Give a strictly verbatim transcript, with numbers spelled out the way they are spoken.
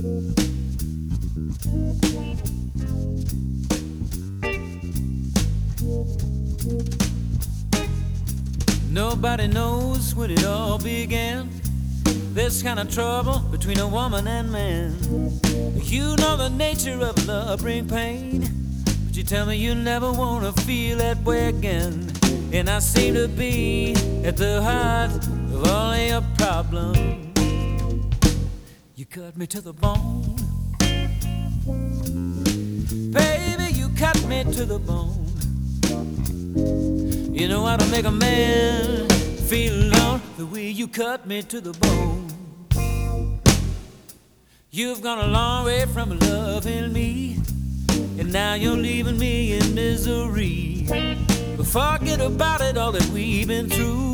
Nobody knows when it all began. This kind of trouble between a woman and man. You know the nature of love bring pain, but you tell me you never wanna feel that way again. And I seem to be at the heart of all of your problems. You cut me to the bone, baby, you cut me to the bone. You know how to make a man feel alone, the way you cut me to the bone. You've gone a long way from loving me, and now you're leaving me in misery. But forget about it, all that we've been through.